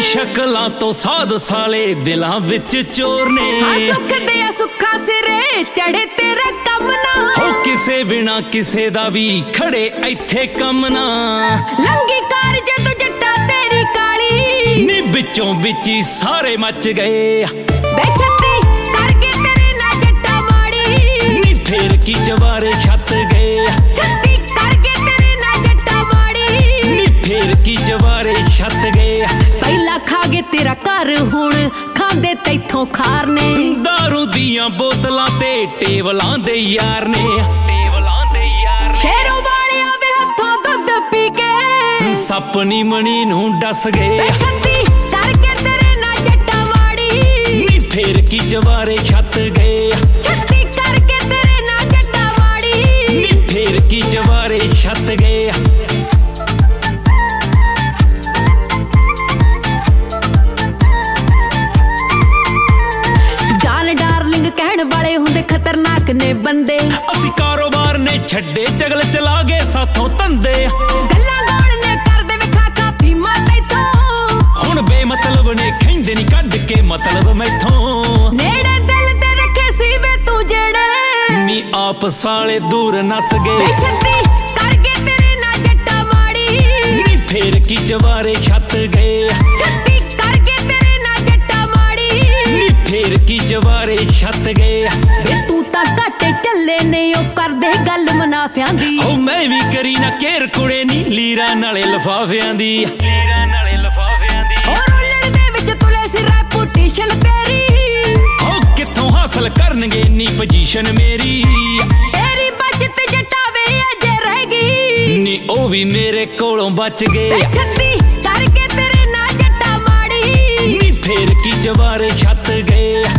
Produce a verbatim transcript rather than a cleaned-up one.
ਸ਼ਕਲਾਂ ਤੋਂ ਸਾਧ ਸਾਲੇ ਦਿਲਾਂ ਵਿੱਚ ਚੋਰ ਨੇ। ਸੁੱਖ ਦੇ ਸੁੱਖਾ ਸਿਰੇ ਚੜੇ ਤੇਰਾ ਕੰਮ ਨਾ ਹੋ ਕਿਸੇ ਬਿਨਾ ਕਿਸੇ ਦਾ ਵੀ ਖੜੇ ਇੱਥੇ ਕੰਮ ਨਾ। ਲੰਗੀ ਕਾਰ ਜਦੋਂ ਜੱਟਾ ਤੇਰੀ ਕਾਲੀ ਨੀ ਵਿੱਚੋਂ ਵਿੱਚ ਹੀ ਸਾਰੇ ਮੱਚ ਗਏ। ਬੇਛੱਤੀ ਕਰਕੇ ਤੇਰੇ ਨਾਲ ਜੱਟਾ ਮਾੜੀ ਨੀ ਫੇਰ ਕੀ ਚਵਾਰੇ ਛੱਤ ਗਏ। ਛੱਤੀ ਕਰਕੇ ਤੇਰੇ ਨਾਲ ਜੱਟਾ ਮਾੜੀ ਨੀ ਫੇਰ ਕੀ ਚਵਾਰੇ ਛੱਤ ਗਏ। ਪਹਿਲਾਂ ਖਾ ਗਏ ਤੇਰਾ ਘਰ ਹੁਣ ਖਾਂਦੇ ਤੈਥੋਂ ਖਾਰ ਨੇ। ਦਾਰੂ ਦੀਆਂ ਬੋਤਲਾਂ ਤੇ ਟੇਬਲਾਂ ਦੇ ਯਾਰ ਨੇ। ਟੇਬਲਾਂ ਦੇ ਯਾਰ ਸ਼ਹਿਰੋਂ ਵਾਲਿਆਂ ਦੇ ਹੱਥੋਂ ਦੁੱਧ ਪੀ ਕੇ ਸੱਪ ਨੀ ਮਣੀ ਨੂੰ ਡਸ ਗਏ। ਬੇਛੱਤੀ ਕਰਕੇ ਤੇਰੇ ਨਾਲ ਜੱਟਾ ਮਾੜੀ ਨੀ ਫੇਰ ਕੀ ਚਵਾਰੇ ਛੱਤ ਗਏ। ਛੱਤੀ ਕਰਕੇ ਤੇਰੇ ਨਾਲ ਜੱਟਾ ਮਾੜੀ ਨੀ ਫੇਰ ਕੀ ਚਵਾਰੇ ਛੱਤ ਗਏ। ਜਾਨ ਡਾਰਲਿੰਗ ਕਹਿਣ ਵਾਲੇ ਹੁੰਦੇ ਖਤਰਨਾਕ ਨੇ ਬੰਦੇ। ਅਸੀਂ ਕਾਰੋਬਾਰ ਨੇ ਛੱਡੇ ਚਗਲ ਚਲਾ ਗਏ ਸਾਥੋਂ ਧੰਦੇ। ਗੱਲਾਂ ਗੋਲ ਨੇ ਕਰਦੇ ਵਿਖਾ ਖਾ ਫੀਮਾ ਤੈਥੋਂ ਹੁਣ ਬੇਮਤਲਬ ਨੇ ਖੈਂਦੇ ਨੀ ਕੱਢ ਕੇ ਮਤਲਬ ਮੈਥੋਂ। ਨੇੜੇ ਦਿਲ ਤੇ ਰੱਖੇ ਸੀ ਵੇ ਤੂੰ ਜਿਹੜੇ ਨੀ ਆਪ ਸਾਲੇ ਦੂਰ ਨਸ ਗਏ। ਬੇਛੱਤੀ ਕਰਕੇ ਤੇਰੇ ਨਾਲ ਜੱਟਾ ਮਾੜੀ ਨੀ ਫੇਰ ਕੀ ਚਵਾਰੇ ਛੱਤ ਗਏ। ਛੱਤੀ ਕਰਕੇ ਤੇਰੇ ਨਾਲ ਜੱਟਾ ਮਾੜੀ ਨੀ ਫੇਰ ਕੀ ਚਵਾਰੇ ਛੱਤ ਗਏ। ਵੇ ਤੂੰ ਤਾਂ ਘਾਟੇ ਚੱਲੇ ਨੇ ਉਹ ਕਰਦੇ ਗੱਲ ਮੁਨਾਫਿਆਂ ਦੀ। ਹੋ ਮੈਂ ਵੀ ਕਰੀ ਨਾ ਕੇਰ ਕੁੜੇ ਨੀ ਲੀਰਾਂ ਨਾਲੇ ਲਫਾਫਿਆਂ ਦੀ। ਲੀਰਾਂ ਨਾਲੇ ਲਫਾਫਿਆਂ ਦੀ ਉਹ ਰੋਲਣ ਦੇ ਵਿੱਚ ਤੁਲੇ ਸੀ ਰੈਪੂਟੇਸ਼ਨ ਤੇਰੀ। ਹੋ ਕਿੱਥੋਂ ਹਾਸਲ ਕਰਨਗੇ ਇੰਨੀ ਪੋਜੀਸ਼ਨ ਮੇਰੀ। ਤੇਰੀ ਬਚਤ ਜਟਾਵੇ ਅਜੇ ਰਹਿ ਗਈ ਨੀ ਉਹ ਵੀ ਮੇਰੇ ਕੋਲੋਂ ਬਚ ਗਏ। ਬੇਛੱਤੀ ਕਰਕੇ ਤੇਰੇ ਨਾਲ ਜੱਟਾ ਮਾੜੀ ਨੀ ਫੇਰ ਕੀ ਚਵਾਰੇ ਛੱਤ ਗਏ।